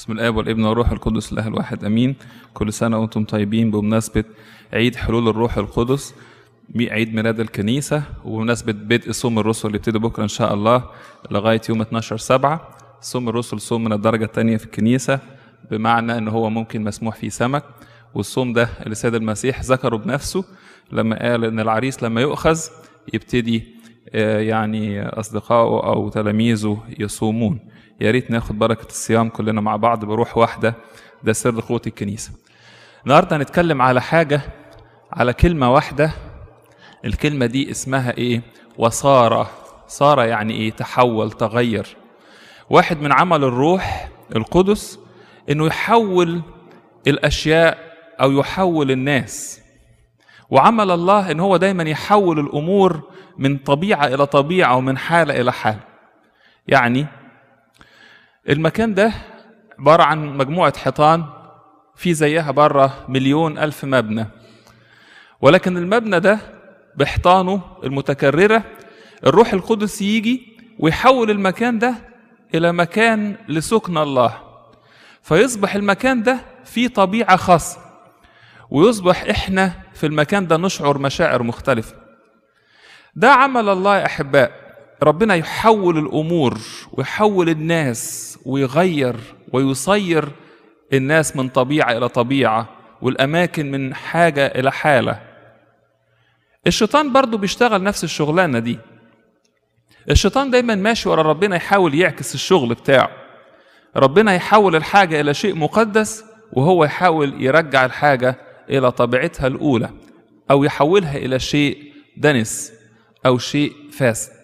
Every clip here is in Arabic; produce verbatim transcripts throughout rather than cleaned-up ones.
بسم الآب والابن والروح القدس الله الواحد أمين. كل سنة وأنتم طيبين بمناسبة عيد حلول الروح القدس، عيد ميلاد الكنيسة، وبمناسبة بدء صوم الرسل اللي يبتدي بكرة إن شاء الله لغاية يوم اتناشر سبعة. صوم الرسل صوم من الدرجة الثانية في الكنيسة، بمعنى إن هو ممكن مسموح فيه سمك، والصوم ده اللي السيد المسيح ذكره بنفسه لما قال إن العريس لما يؤخذ يبتدي يعني أصدقائه أو تلاميذه يصومون. يا ريت ناخد بركة الصيام كلنا مع بعض بروح واحدة، ده سر قوة الكنيسة. النهاردة هنتكلم على حاجة، على كلمة واحدة. الكلمة دي اسمها إيه؟ وصار. صار يعني إيه؟ تحول، تغير. واحد من عمل الروح القدس إنه يحول الأشياء أو يحول الناس، وعمل الله إن هو دايما يحول الأمور من طبيعة إلى طبيعة ومن حالة إلى حال. يعني المكان ده عبارة عن مجموعة حيطان في زيها بره مليون ألف مبنى، ولكن المبنى ده بحيطانه المتكررة الروح القدس يجي ويحول المكان ده إلى مكان لسكن الله، فيصبح المكان ده فيه طبيعة خاصة، ويصبح إحنا في المكان ده نشعر مشاعر مختلفة. ده عمل الله يا أحباء. ربنا يحول الأمور ويحول الناس ويغير ويصير الناس من طبيعة إلى طبيعة، والأماكن من حاجة إلى حالة. الشيطان برضو بيشتغل نفس الشغلانة دي. الشيطان دايما ماشي ورا ربنا، يحاول يعكس الشغل بتاعه. ربنا يحول الحاجة إلى شيء مقدس، وهو يحاول يرجع الحاجة إلى طبيعتها الأولى، أو يحولها إلى شيء دنس أو شيء فاسد.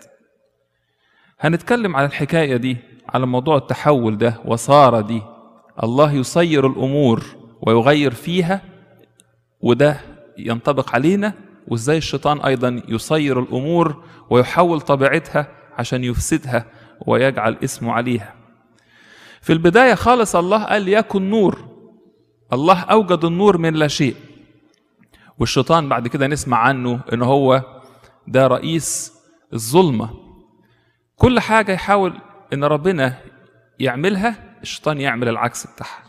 هنتكلم على الحكاية دي، على موضوع التحول ده. وصار دي الله يصير الأمور ويغير فيها، وده ينطبق علينا. وإزاي الشيطان أيضا يصير الأمور ويحول طبيعتها عشان يفسدها ويجعل اسمه عليها. في البداية خالص الله قال يكن نور. الله أوجد النور من لا شيء، والشيطان بعد كده نسمع عنه إنه هو ده رئيس الظلمة. كل حاجة يحاول إن ربنا يعملها، الشيطان يعمل العكس بتاعها.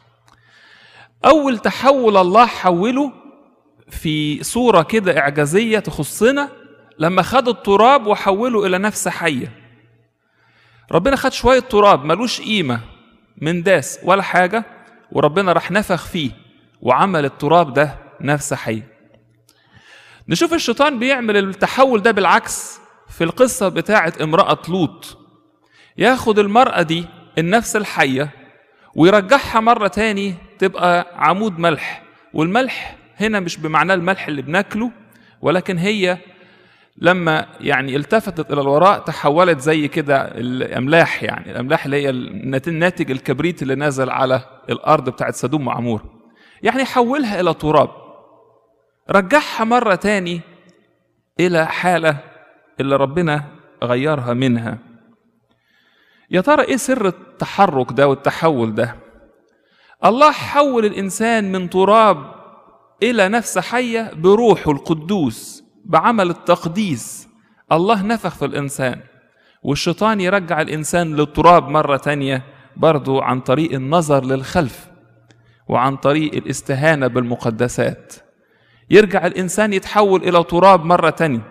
أول تحول الله حوله في صورة كده إعجازية تخصنا، لما خد التراب وحوله إلى نفس حية. ربنا خد شوية تراب ملوش قيمة من داس ولا حاجة، وربنا راح نفخ فيه وعمل التراب ده نفس حية. نشوف الشيطان بيعمل التحول ده بالعكس في القصة بتاعة امرأة لوط. ياخد المرأة دي النفس الحية ويرجعها مرة تاني تبقى عمود ملح. والملح هنا مش بمعنى الملح اللي بناكله، ولكن هي لما يعني التفتت إلى الوراء تحولت زي كده الأملاح، يعني الأملاح اللي هي الناتج الكبريت اللي نازل على الأرض بتاعت سدوم وعمور، يعني حولها إلى تراب، رجعها مرة تاني إلى حالة اللي ربنا غيرها منها. يا ترى إيه سر التحرك ده والتحول ده؟ الله حول الإنسان من تراب إلى نفس حية بروحه القدوس، بعمل التقديس. الله نفخ في الإنسان، والشيطان يرجع الإنسان للتراب مرة تانية برضو عن طريق النظر للخلف وعن طريق الاستهانة بالمقدسات. يرجع الإنسان يتحول إلى تراب مرة تانية.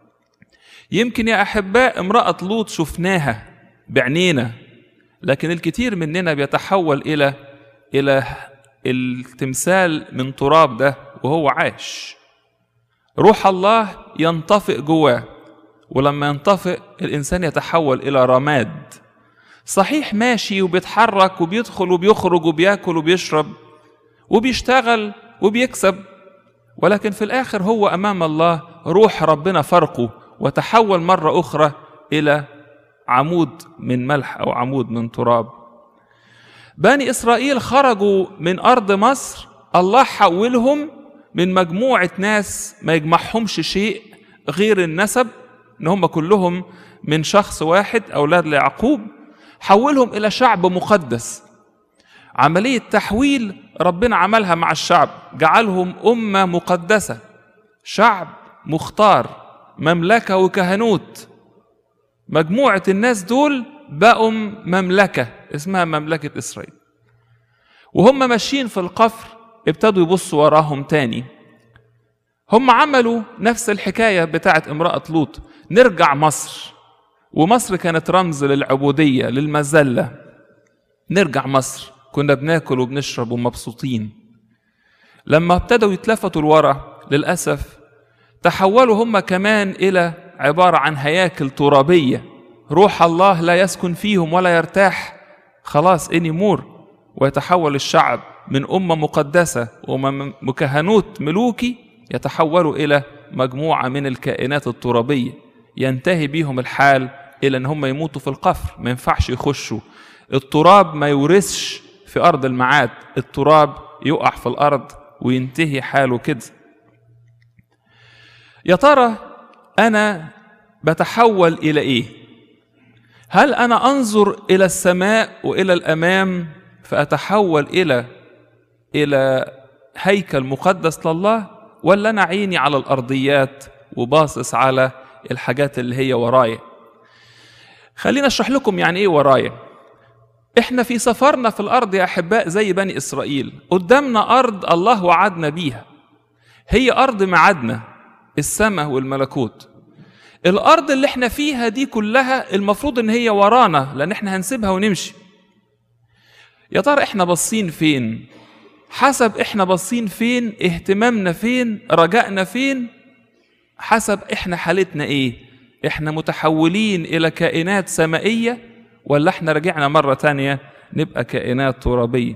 يمكن يا أحباء امرأة لوط شفناها بعينينا، لكن الكثير مننا بيتحول إلى إلى التمثال من تراب ده وهو عاش. روح الله ينطفئ جواه، ولما ينطفئ الإنسان يتحول إلى رماد. صحيح ماشي وبيتحرك وبيدخل وبيخرج وبياكل وبيشرب وبيشتغل وبيكسب، ولكن في الآخر هو أمام الله روح ربنا فرقه وتحول مرة أخرى إلى عمود من ملح أو عمود من تراب. بني إسرائيل خرجوا من أرض مصر، الله حولهم من مجموعة ناس ما يجمعهمش شيء غير النسب، إن هم كلهم من شخص واحد أولاد ليعقوب، حولهم إلى شعب مقدس. عملية تحويل ربنا عملها مع الشعب، جعلهم أمة مقدسة، شعب مختار، مملكة وكهنوت. مجموعة الناس دول بقوا مملكة اسمها مملكة إسرائيل. وهم ماشيين في القفر ابتدوا يبصوا وراهم تاني. هم عملوا نفس الحكاية بتاعت امرأة لوط، نرجع مصر، ومصر كانت رمز للعبودية للمذلة. نرجع مصر كنا بناكل وبنشرب ومبسوطين. لما ابتدوا يتلفتوا لورا للأسف تحولوا هم كمان إلى عبارة عن هياكل ترابية، روح الله لا يسكن فيهم ولا يرتاح، خلاص إني مور. ويتحول الشعب من أمة مقدسة ومن كهنوت ملوكي يتحولوا إلى مجموعة من الكائنات الترابية، ينتهي بيهم الحال إلى أن هم يموتوا في القفر، ما ينفعش يخشوا. التراب ما يورثش في أرض المعاد، التراب يقع في الأرض وينتهي حاله كده. يا ترى أنا بتحول إلى إيه؟ هل أنا أنظر إلى السماء وإلى الأمام فأتحول إلى إلى هيكل مقدس لله، ولا أنا عيني على الأرضيات وباصص على الحاجات اللي هي ورايا؟ خلينا أشرح لكم يعني إيه ورايا. إحنا في سفرنا في الأرض يا أحباء زي بني إسرائيل، قدامنا أرض الله وعدنا بيها، هي أرض معادنا، السماء والملكوت. الأرض اللي إحنا فيها دي كلها المفروض إن هي ورانا، لأن إحنا هنسيبها ونمشي. يا ترى إحنا باصين فين؟ حسب إحنا باصين فين، اهتمامنا فين، رجائنا فين، حسب إحنا حالتنا إيه. إحنا متحولين إلى كائنات سمائية ولا إحنا رجعنا مرة تانية نبقى كائنات ترابية؟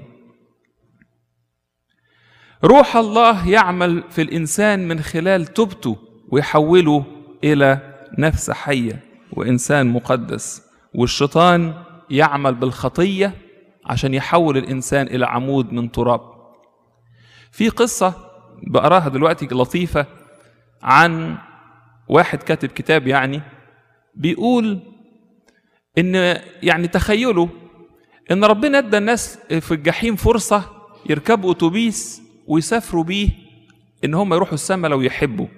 روح الله يعمل في الإنسان من خلال توبته ويحوله إلى نفس حية وإنسان مقدس، والشيطان يعمل بالخطية عشان يحول الإنسان إلى عمود من تراب. في قصة بقراها دلوقتي لطيفة عن واحد كاتب كتاب، يعني بيقول إن يعني تخيلوا إن ربنا ادى الناس في الجحيم فرصة يركبوا أتوبيس ويسافروا بيه إن هم يروحوا السماء لو يحبوا.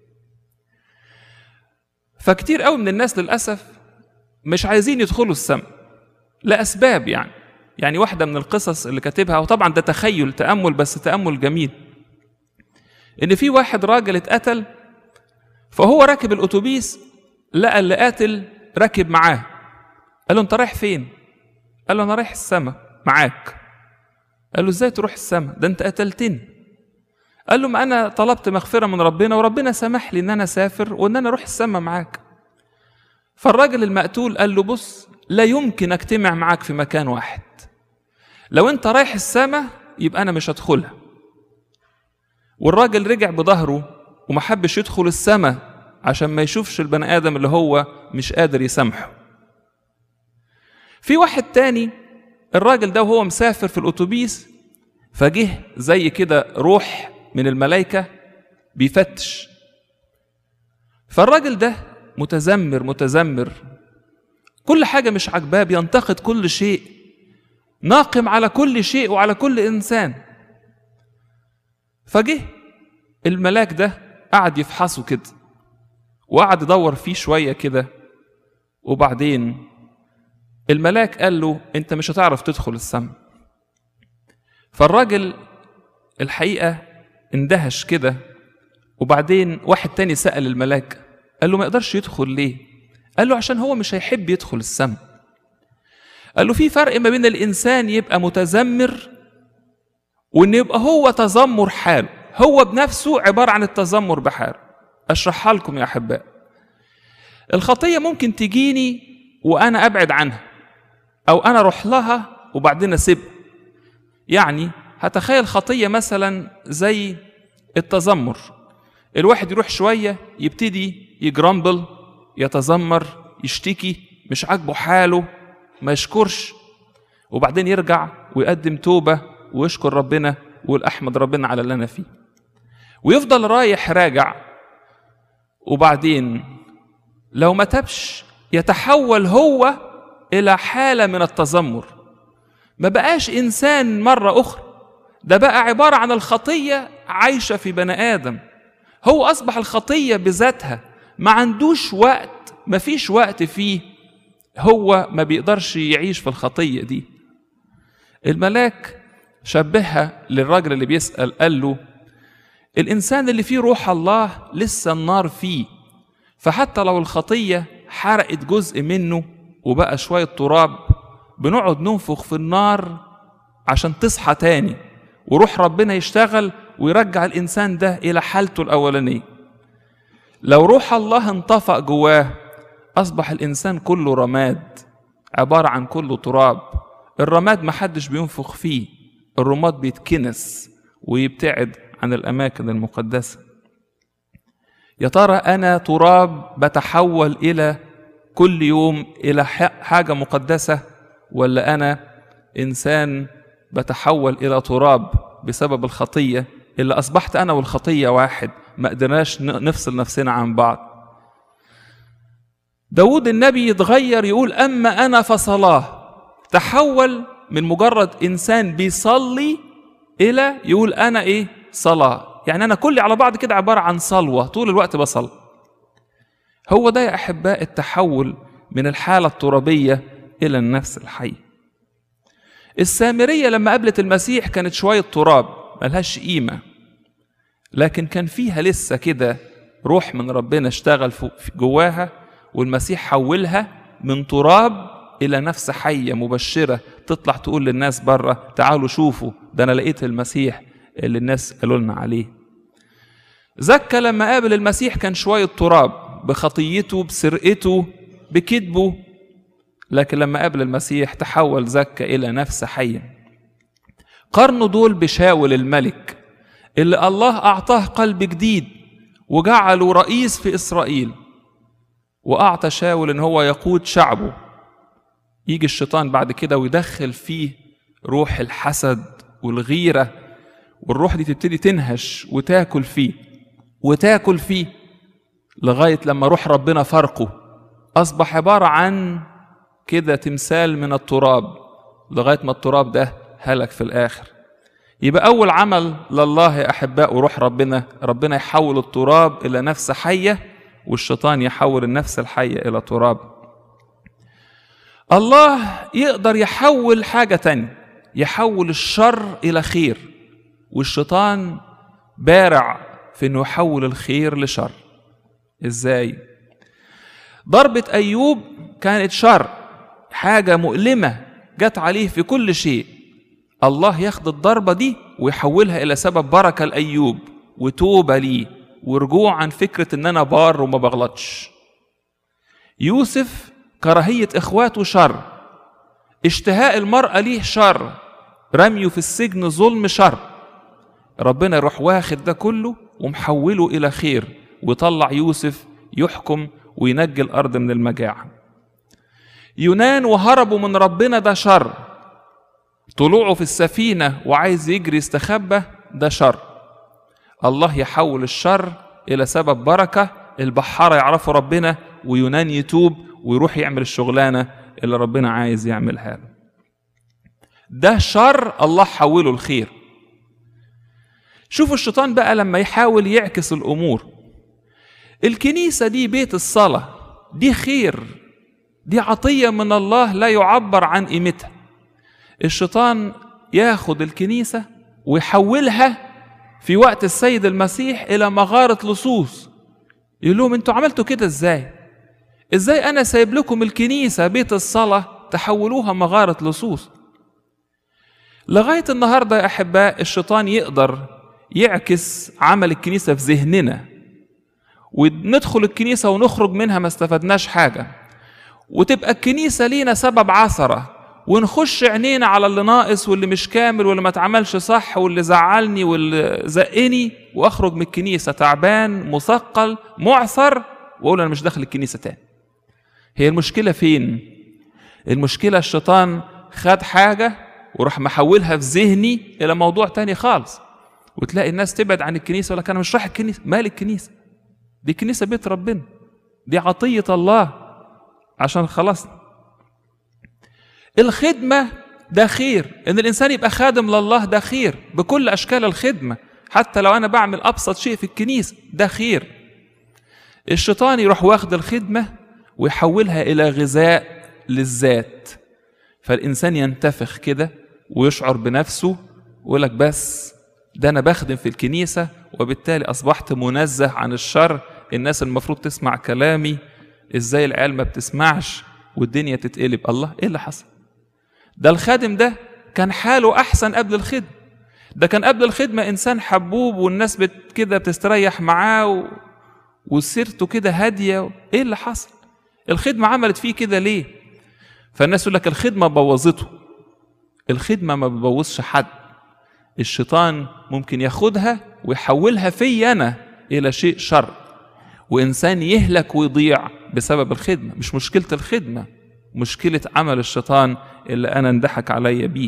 فكتير قوي من الناس للأسف مش عايزين يدخلوا السماء لأسباب، يعني يعني واحدة من القصص اللي كاتبها، وطبعا ده تخيل تأمل بس تأمل جميل، إن في واحد راجل اتقتل، فهو راكب الأتوبيس لقى اللي قاتل راكب معاه، قال له أنت رايح فين؟ قال له أنا رايح السماء معاك. قال له إزاي تروح السماء؟ ده أنت قتلتني. قال له ما أنا طلبت مغفرة من ربنا وربنا سمح لي إن أنا أسافر وإن أنا أروح السماء معاك. فالراجل المقتول قال له بص، لا يمكن أجتمع معاك في مكان واحد، لو أنت رايح السماء يبقى أنا مش هدخلها. والراجل رجع بظهره ومحبش يدخل السماء عشان ما يشوفش البني آدم اللي هو مش قادر يسامحه. في واحد تاني الراجل ده وهو مسافر في الأتوبيس فجه زي كده روح من الملائكة بيفتش، فالراجل ده متذمر متذمر كل حاجة مش عجباه، بينتقد كل شيء، ناقم على كل شيء وعلى كل إنسان. فجه الملاك ده قعد يفحصه كده وقعد يدور فيه شوية كده، وبعدين الملاك قال له أنت مش هتعرف تدخل السماء. فالراجل الحقيقة اندهش كده، وبعدين واحد تاني سأل الملاك قال له ما يقدرش يدخل ليه؟ قال له عشان هو مش هيحب يدخل السماء. قال له في فرق ما بين الإنسان يبقى متذمر وإن يبقى هو تذمر حاله، هو بنفسه عبارة عن التذمر بحاله. أشرحها لكم يا أحباء. الخطية ممكن تجيني وأنا أبعد عنها، أو أنا أروح لها وبعدين أسيبها. يعني هتخيل خطية مثلا زي التذمر، الواحد يروح شوية يبتدي يجرمبل، يتذمر، يشتكي، مش عاجبه حاله، ما يشكرش، وبعدين يرجع ويقدم توبة ويشكر ربنا ويقول أحمد ربنا على اللي أنا فيه، ويفضل رايح راجع. وبعدين لو ما تبش يتحول هو إلى حالة من التذمر، ما بقاش إنسان مرة أخرى، ده بقى عبارة عن الخطية عايشة في بني آدم، هو أصبح الخطية بذاتها، ما عندوش وقت، ما فيش وقت فيه، هو ما بيقدرش يعيش في الخطية دي. الملاك شبهها للراجل اللي بيسأل، قال له الإنسان اللي فيه روح الله لسه النار فيه، فحتى لو الخطية حرقت جزء منه وبقى شوية تراب بنقعد ننفخ في النار عشان تصحى تاني، وروح ربنا يشتغل ويرجع الإنسان ده إلى حالته الأولانية. لو روح الله انطفأ جواه أصبح الإنسان كله رماد، عبارة عن كله تراب. الرماد محدش بينفخ فيه، الرماد بيتكنس ويبتعد عن الأماكن المقدسة. يا ترى أنا تراب بتحول إلى كل يوم إلى حاجة مقدسة، ولا أنا إنسان بتحول إلى تراب بسبب الخطية اللي أصبحت أنا والخطية واحد، ما قدرناش نفصل نفسنا عن بعض؟ داود النبي يتغير يقول أما أنا فصلاه، تحول من مجرد إنسان بيصلي إلى يقول أنا إيه؟ صلاة. يعني أنا كلي على بعض كده عبارة عن صلوة، طول الوقت بصلي. هو ده يا أحباء التحول من الحالة الترابية إلى النفس الحية. السامرية لما قابلت المسيح كانت شوية تراب ملهاش قيمة، لكن كان فيها لسه كده روح من ربنا اشتغل جواها، والمسيح حولها من تراب إلى نفس حية مبشرة تطلع تقول للناس بره تعالوا شوفوا ده أنا لقيت المسيح اللي الناس قالوا لنا عليه. زكا لما قابل المسيح كان شوية تراب بخطيته بسرقته بكذبه، لكن لما قابل المسيح تحول زكا إلى نفس حية. قارنوا دول بشاول الملك اللي الله أعطاه قلب جديد وجعله رئيس في إسرائيل، وأعطى شاول إن هو يقود شعبه. يجي الشيطان بعد كده ويدخل فيه روح الحسد والغيرة، والروح دي تبتدي تنهش وتاكل فيه وتاكل فيه لغاية لما روح ربنا فرقه، أصبح عبارة عن كده تمثال من التراب، لغاية ما التراب ده هلك في الآخر. يبقى أول عمل لله يا أحباء وروح ربنا، ربنا يحول التراب إلى نفس حية، والشيطان يحول النفس الحية إلى تراب. الله يقدر يحول حاجة تانية، يحول الشر إلى خير، والشيطان بارع في أنه يحول الخير لشر. إزاي؟ ضربة أيوب كانت شر، حاجة مؤلمة جت عليه في كل شيء. الله ياخد الضربة دي ويحولها إلى سبب بركة لأيوب وتوبة ليه ورجوع عن فكرة أن أنا بار وما بغلطش. يوسف كراهية إخواته شر، اشتهاء المرأة ليه شر، رميه في السجن ظلم شر. ربنا يروح واخد ده كله ومحوله إلى خير، ويطلع يوسف يحكم وينجي الأرض من المجاعة. يونان وهربوا من ربنا ده شر، طلوعه في السفينة وعايز يجري استخبى ده شر. الله يحول الشر إلى سبب بركة، البحارة يعرفوا ربنا ويونان يتوب ويروح يعمل الشغلانة اللي ربنا عايز يعملها له. ده شر الله حوله الخير. شوفوا الشيطان بقى لما يحاول يعكس الأمور. الكنيسة دي بيت الصلاة، دي خير، دي عطية من الله لا يعبر عن قيمتها. الشيطان ياخد الكنيسة ويحولها في وقت السيد المسيح إلى مغارة لصوص. يقول لهم انتوا عملتوا كده ازاي؟ ازاي انا سايب لكم الكنيسة بيت الصلاة تحولوها مغارة لصوص؟ لغاية النهاردة يا أحباء الشيطان يقدر يعكس عمل الكنيسة في ذهننا، وندخل الكنيسة ونخرج منها ما استفدناش حاجة، وتبقى الكنيسة لينا سبب عثرة، ونخش عينينا على اللي ناقص واللي مش كامل واللي ما اتعملش صح واللي زعلني واللي زقني، واخرج من الكنيسة تعبان مثقل معثر واقول انا مش داخل الكنيسة تاني. هي المشكلة فين؟ المشكلة الشيطان خد حاجة وراح محولها في ذهني الى موضوع تاني خالص، وتلاقي الناس تبعد عن الكنيسة ولا كان مش رايح الكنيسة. مال الكنيسة؟ دي كنيسة بيت ربنا، دي عطية الله عشان خلصنا. الخدمة ده خير، ان الانسان يبقى خادم لله ده خير بكل اشكال الخدمة، حتى لو انا بعمل ابسط شيء في الكنيسة ده خير. الشيطان يروح واخد الخدمة ويحولها الى غذاء للذات، فالانسان ينتفخ كده ويشعر بنفسه ويقول لك بس ده أنا بخدم في الكنيسة وبالتالي أصبحت منزه عن الشر، الناس المفروض تسمع كلامي، إزاي العيال ما بتسمعش والدنيا تتقلب؟ الله، إيه اللي حصل؟ ده الخادم ده كان حاله أحسن قبل الخدمة، ده كان قبل الخدمة إنسان حبوب والناس بت كده بتستريح معاه و... وسيرته كده هادية. إيه اللي حصل؟ الخدمة عملت فيه كده ليه؟ فالناس يقول لك الخدمة بوظته. الخدمة ما بتبوظش حد، الشيطان ممكن ياخدها ويحولها في أنا إلى شيء شر، وإنسان يهلك ويضيع بسبب الخدمة. مش مشكلة الخدمة، مشكلة عمل الشيطان اللي أنا اندحك علي بيه.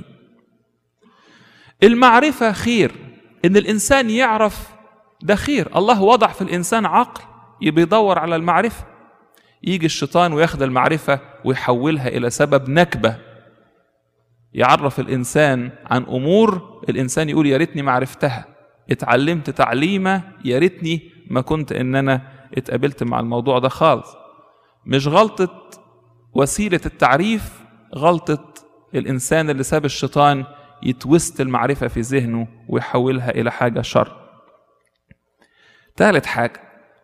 المعرفة خير، إن الإنسان يعرف ده خير. الله وضع في الإنسان عقل يبي يدور على المعرفة، يجي الشيطان وياخد المعرفة ويحولها إلى سبب نكبة، يعرف الإنسان عن أمور الإنسان يقول يا ريتني ما عرفتها، اتعلمت تعليمة يا ريتني ما كنت إن أنا اتقابلت مع الموضوع ده خالص. مش غلطة وسيلة التعريف، غلطة الإنسان اللي ساب الشيطان يتوست المعرفة في ذهنه ويحولها إلى حاجة شر. ثالث حاجة،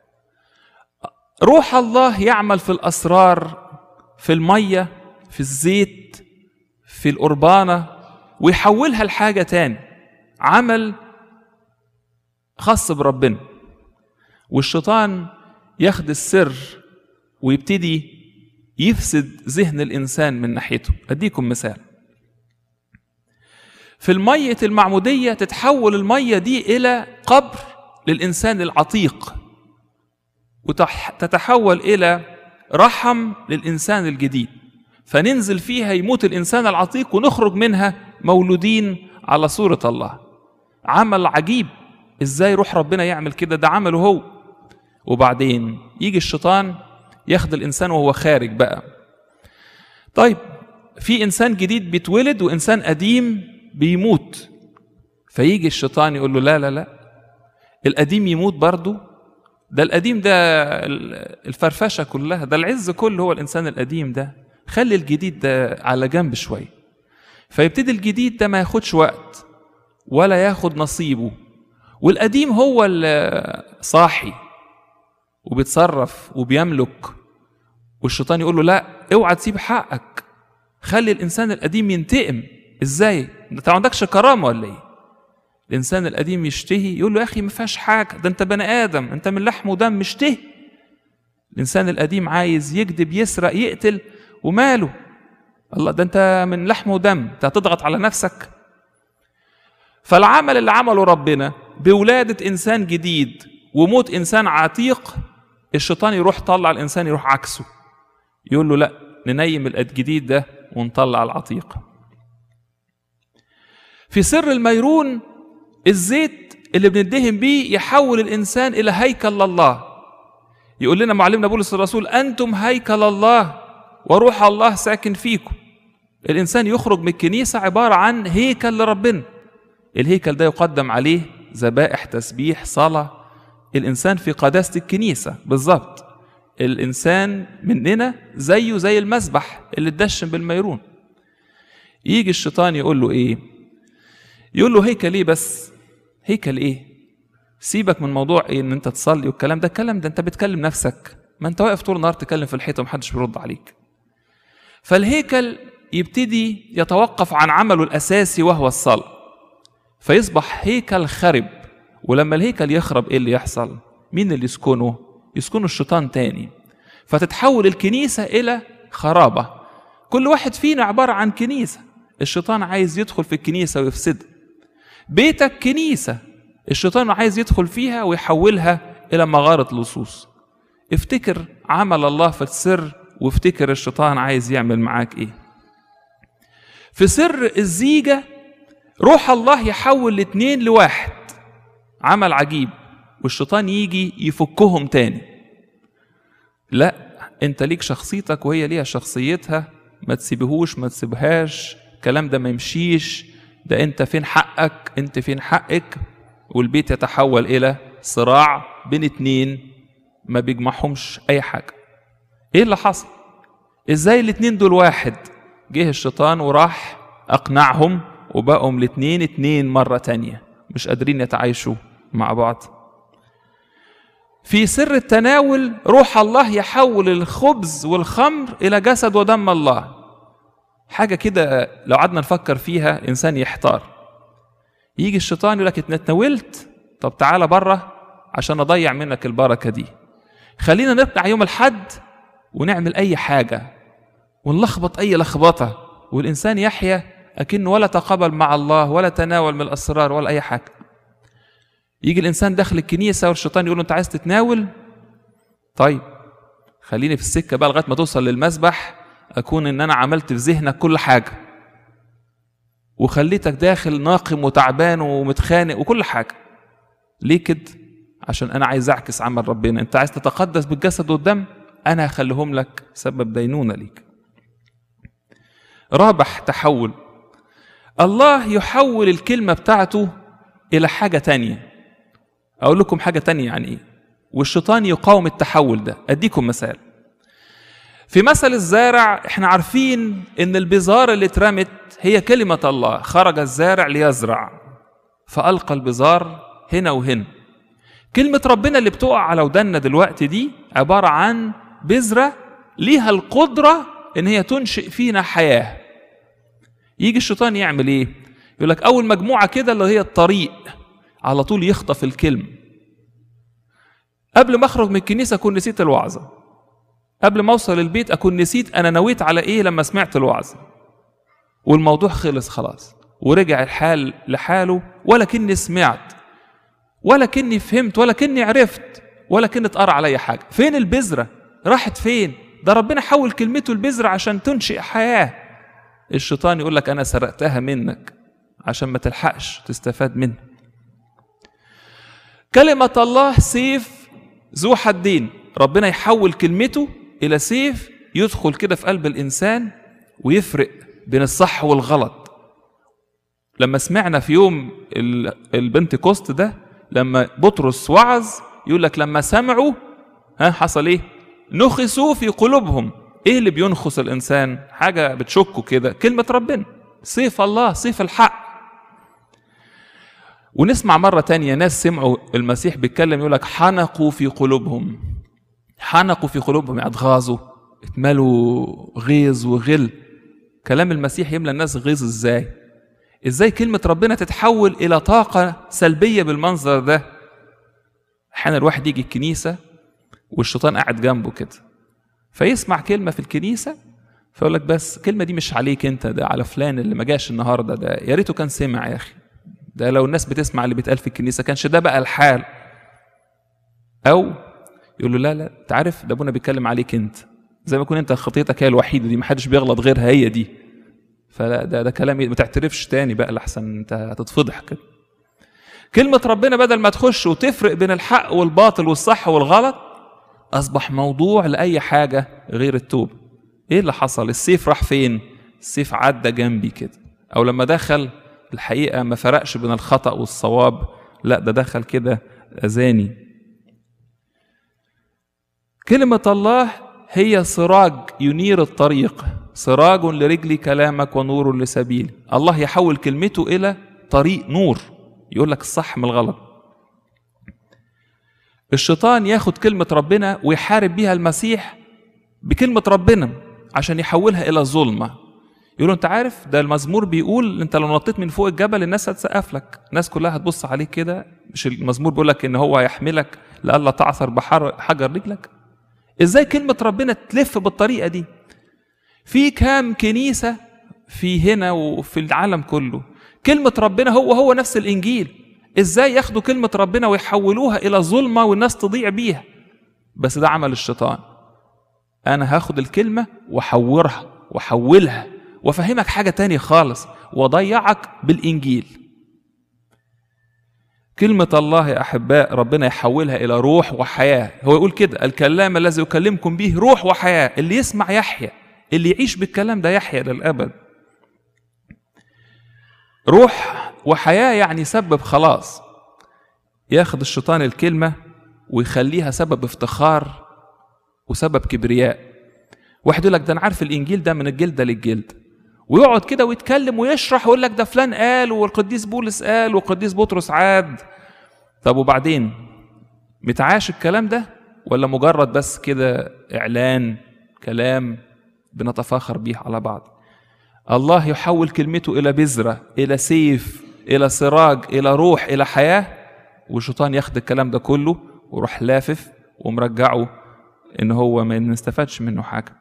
روح الله يعمل في الأسرار، في المية، في الزيت، في القربانة، ويحولها لحاجة تاني، عمل خاص بربنا. والشيطان ياخد السر ويبتدي يفسد ذهن الإنسان من ناحيته. أديكم مثال، في المية المعمودية تتحول المية دي إلى قبر للإنسان العتيق، وتتحول إلى رحم للإنسان الجديد، فننزل فيها يموت الإنسان العتيق ونخرج منها مولودين على صورة الله. عمل عجيب، إزاي روح ربنا يعمل كده؟ ده عمله هو. وبعدين يجي الشيطان ياخد الإنسان وهو خارج بقى. طيب، في إنسان جديد بيتولد وإنسان قديم بيموت، فيجي الشيطان يقول له لا لا لا، القديم يموت برضو؟ ده القديم ده الفرفشة كلها، ده العز كله هو الإنسان القديم ده، خلي الجديد ده على جنب شوية. فيبتدي الجديد ده ما ياخدش وقت ولا ياخد نصيبه، والقديم هو اللي صاحي وبيتصرف وبيملك. والشيطان يقول له لا، اوعى تسيب حقك، خلي الإنسان القديم ينتقم. ازاي؟ انت ما عندكش كرامة ولا ايه؟ الإنسان القديم يشتهي، يقول له يا أخي ما فيهاش حاجة، ده أنت بني آدم، أنت من لحم ودم، اشتهي. الإنسان القديم عايز يكذب، يسرق، يقتل، وماله؟ الله، ده أنت من لحم ودم، أنت هتضغط على نفسك. فالعمل اللي عمله ربنا بولادة إنسان جديد وموت إنسان عتيق، الشيطان يروح طلع الإنسان يروح عكسه، يقول له لا، ننيم الجديد ده ونطلع العتيق. في سر الميرون، الزيت اللي بندهن بيه يحول الإنسان إلى هيكل الله. يقول لنا معلمنا بولس الرسول أنتم هيكل الله وروح الله ساكن فيكم. الإنسان يخرج من الكنيسة عبارة عن هيكل لربنا. الهيكل ده يقدم عليه ذبائح، تسبيح، صلاة. الإنسان في قداسة الكنيسة بالظبط. الإنسان مننا زيه زي المسبح اللي اتدشن بالميرون. يجي الشيطان يقول له إيه؟ يقول له هيكل إيه بس؟ هيكل إيه؟ سيبك من موضوع إيه إن أنت تصلي والكلام ده، الكلام ده أنت بتكلم نفسك، ما أنت واقف طول النهار تكلم في الحيطة ومحدش بيرد عليك. فالهيكل يبتدي يتوقف عن عمله الأساسي وهو الصلاة، فيصبح هيكل خرب. ولما الهيكل يخرب إيه اللي يحصل؟ مين اللي يسكنه؟ يسكنه الشيطان تاني، فتتحول الكنيسة إلى خرابة. كل واحد فينا عبارة عن كنيسة، الشيطان عايز يدخل في الكنيسة ويفسدها. بيتك كنيسة، الشيطان عايز يدخل فيها ويحولها إلى مغارة لصوص. افتكر عمل الله في السر، وافتكر الشيطان عايز يعمل معاك إيه. في سر الزيجة روح الله يحول الاثنين لواحد، عمل عجيب، والشيطان يجي يفكهم تاني. لا، انت ليك شخصيتك وهي ليها شخصيتها، ما تسيبهوش ما تسيبهاش، الكلام ده ما يمشيش، ده انت فين حقك، انت فين حقك. والبيت يتحول الى صراع بين اتنين ما بيجمعهمش اي حاجة. ايه اللي حصل؟ ازاي الاتنين دول واحد؟ جه الشيطان وراح اقنعهم وبقوا الاتنين اتنين مرة تانية مش قادرين يتعايشوا مع بعض. في سر التناول روح الله يحول الخبز والخمر إلى جسد ودم الله. حاجة كده لو قعدنا نفكر فيها إنسان يحتار. يجي الشيطان يقول لك اتناولت، طب تعالى بره عشان أضيع منك البركة دي. خلينا نرجع يوم الحد ونعمل أي حاجة ونلخبط أي لخبطة، والإنسان يحيا أكنه ولا تقابل مع الله ولا تناول من الأسرار ولا أي حاجة. يجي الإنسان داخل الكنيسة والشيطان يقول له أنت عايز تتناول؟ طيب خليني في السكة بقى لغاية ما توصل للمسبح أكون إن أنا عملت في ذهنك كل حاجة، وخليتك داخل ناقم وتعبان ومتخانق وكل حاجة. ليه كده؟ عشان أنا عايز أعكس عمل ربنا. أنت عايز تتقدس بالجسد والدم، أنا هخليهم لك سبب دينونة ليك. رابح تحول. الله يحول الكلمة بتاعته إلى حاجة تانية. أقول لكم حاجة تانية يعني إيه، والشيطان يقاوم التحول ده. أديكم مثال. في مثل الزارع احنا عارفين ان البذار اللي اترمت هي كلمة الله. خرج الزارع ليزرع فألقى البذار هنا وهنا. كلمة ربنا اللي بتقع على ودنا دلوقتي دي عبارة عن بذرة ليها القدرة ان هي تنشئ فينا حياة. يجي الشيطان يعمل ايه؟ يقول لك اول مجموعة كده اللي هي الطريق، على طول يخطف الكلمة. قبل ما اخرج من الكنيسة اكون نسيت الوعظة، قبل ما اوصل البيت اكون نسيت انا نويت على ايه لما سمعت الوعظة، والموضوع خلص خلاص ورجع الحال لحاله، ولا كني سمعت ولا كني فهمت ولا كني عرفت ولا كني اتقرأ علي حاجة. فين البذرة؟ راحت فين؟ ده ربنا حول كلمته البذرة عشان تنشئ حياة. الشيطان يقول لك انا سرقتها منك عشان ما تلحقش تستفاد منها. كلمة الله سيف ذو حدين. ربنا يحول كلمته إلى سيف يدخل كده في قلب الإنسان ويفرق بين الصح والغلط. لما سمعنا في يوم البنتكوست ده لما بطرس وعظ يقول لك لما سمعوا ها حصل ايه؟ نخسوا في قلوبهم. ايه اللي بينخس الإنسان؟ حاجة بتشكه كده، كلمة ربنا، سيف الله، سيف الحق. ونسمع مرة تانية ناس سمعوا المسيح بيتكلم يقول لك حنقوا في قلوبهم. حنقوا في قلوبهم يعني اتغاظوا، اتملوا غيظ وغل. كلام المسيح يملى الناس غيظ ازاي؟ ازاي كلمة ربنا تتحول الى طاقة سلبية بالمنظر ده؟ احيانا الواحد يجي الكنيسة والشيطان قاعد جنبه كده فيسمع كلمة في الكنيسة فيقول لك بس الكلمة دي مش عليك انت، ده على فلان اللي ما جاش النهارده، ده يا ريته كان سمع يا اخي، ده لو الناس بتسمع اللي بيتقال في الكنيسة كانش ده بقى الحال. او يقول له لا لا انت عارف ده ابونا بيتكلم عليك انت، زي ما يكون انت خطيتك هي الوحيده دي، ما حدش بيغلط غيرها، هي دي. فلا ده ده كلام ما تعترفش تاني بقى لحسن انت هتتفضح كده. كلمه ربنا بدل ما تخش وتفرق بين الحق والباطل والصح والغلط اصبح موضوع لاي حاجه غير التوبه. ايه اللي حصل؟ السيف راح فين؟ السيف عدى جنبي كده، او لما دخل الحقيقه ما فرقش بين الخطا والصواب، لا ده دخل كده اذاني. كلمة الله هي سراج ينير الطريق، سراج لرجلي كلامك ونور لسبيلي. الله يحول كلمته إلى طريق نور، يقول لك الصح من الغلط. الشيطان ياخد كلمة ربنا ويحارب بيها المسيح بكلمة ربنا عشان يحولها إلى ظلمة. يقولوا انت عارف ده المزمور بيقول انت لو نطيت من فوق الجبل الناس هتسقف لك، الناس كلها هتبص عليك كده. مش المزمور بيقول لك ان هو يحملك لألا تعثر بحجر رجلك؟ ازاي كلمة ربنا تلف بالطريقة دي؟ في كام كنيسة في هنا وفي العالم كله كلمة ربنا هو هو نفس الإنجيل، ازاي ياخدوا كلمة ربنا ويحولوها إلى ظلمة والناس تضيع بيها؟ بس ده عمل الشيطان. أنا هاخد الكلمة وحورها وحولها وفهمك حاجة تانية خالص وضيعك بالإنجيل. كلمة الله يا أحباء ربنا يحولها إلى روح وحياة. هو يقول كده الكلام الذي يكلمكم به روح وحياة، اللي يسمع يحيا، اللي يعيش بالكلام ده يحيا للأبد. روح وحياة يعني سبب خلاص. ياخد الشيطان الكلمة ويخليها سبب افتخار وسبب كبرياء. واحد يقول لك ده أنا عارف الإنجيل ده من الجلدة للجلد، ويقعد كده ويتكلم ويشرح ويقول لك ده فلان قال والقديس بولس قال والقديس بطرس عاد. طب وبعدين متعاش الكلام ده ولا مجرد بس كده إعلان كلام بنتفاخر بيه على بعض؟ الله يحول كلمته إلى بذرة، إلى سيف، إلى سراج، إلى روح، إلى حياة، والشيطان ياخد الكلام ده كله ويروح لافف ومرجعه إن هو ما نستفادش منه حاجة.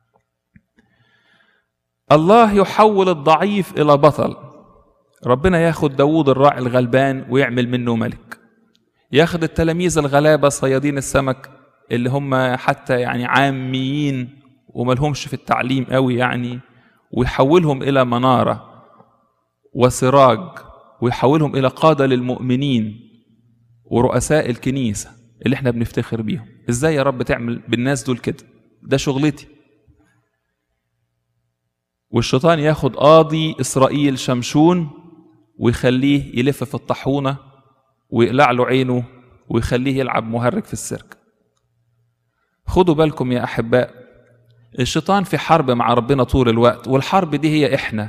الله يحول الضعيف إلى بطل. ربنا ياخد داود الراعي الغلبان ويعمل منه ملك، ياخد التلاميذ الغلابة صيادين السمك اللي هم حتى يعني عاميين وملهمش في التعليم قوي يعني، ويحولهم إلى منارة وسراج، ويحولهم إلى قادة للمؤمنين ورؤساء الكنيسة اللي احنا بنفتخر بيهم. ازاي يا رب تعمل بالناس دول كده؟ ده شغلتي. والشيطان ياخد قاضي إسرائيل شمشون ويخليه يلف في الطاحونة ويقلع له عينه ويخليه يلعب مهرج في السيرك. خدوا بالكم يا أحباء، الشيطان في حرب مع ربنا طول الوقت، والحرب دي هي إحنا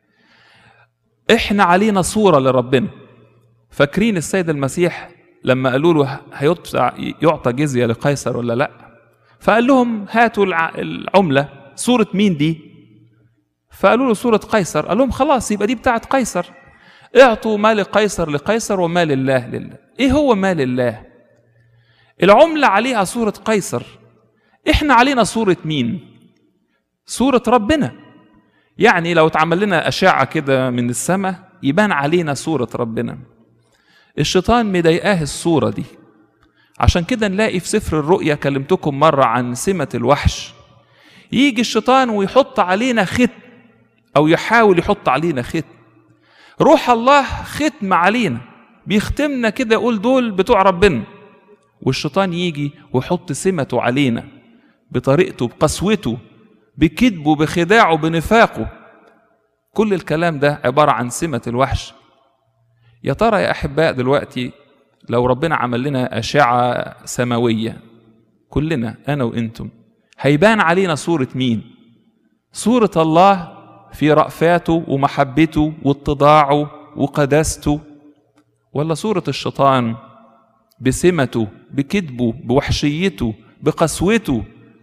إحنا علينا صورة لربنا. فاكرين السيد المسيح لما قالوا له يعطى جزية لقيصر ولا لأ؟ فقال لهم هاتوا العملة، صورة مين دي؟ فقالوا له صورة قيصر. قال لهم خلاص يبقى دي بتاعت قيصر، اعطوا مال قيصر لقيصر ومال الله لله. ايه هو مال الله؟ العملة عليها صورة قيصر، احنا علينا صورة مين؟ صورة ربنا. يعني لو اتعمل لنا أشعة كده من السماء يبان علينا صورة ربنا. الشيطان مضايقاه الصورة دي، عشان كده نلاقي في سفر الرؤيا كلمتكم مرة عن سمة الوحش. يجي الشيطان ويحط علينا ختم أو يحاول يحط علينا ختم. روح الله ختم علينا، بيختمنا كده يقول دول بتوع ربنا. والشيطان يجي ويحط سمته علينا بطريقته، بقسوته، بكذبه، بخداعه، بنفاقه. كل الكلام ده عبارة عن سمة الوحش. يا ترى يا أحباء دلوقتي لو ربنا عمل لنا أشعة سماوية كلنا أنا وإنتم، هيبان علينا صورة مين؟ صورة الله في رأفاته ومحبته واتضاعه وقداسته، ولا صورة الشيطان بسمته، بكذبه، بوحشيته، بقسوته،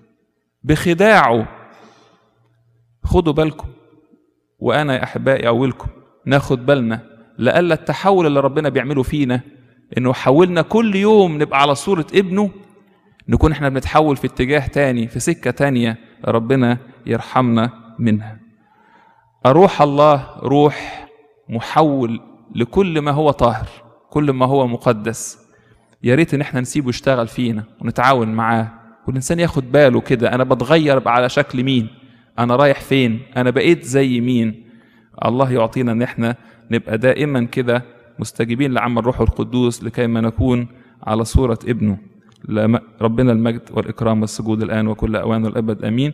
بخداعه؟ خدوا بالكم، وأنا يا أحبائي أولكم ناخد بالنا لألا التحول اللي ربنا بيعمله فينا إنه حولنا كل يوم نبقى على صورة ابنه، نكون احنا بنتحول في اتجاه تاني، في سكة تانية ربنا يرحمنا منها. أروح الله روح محول لكل ما هو طاهر، كل ما هو مقدس. يا ريت ان احنا نسيبه يشتغل فينا ونتعاون معاه، والإنسان ياخد باله كده أنا بتغير على شكل مين، أنا رايح فين، أنا بقيت زي مين. الله يعطينا ان احنا نبقى دائما كده مستجيبين لعمل الروح القدوس لكي ما نكون على صورة ابنه. ربنا المجد والإكرام والسجود الآن وكل أوان والأبد آمين.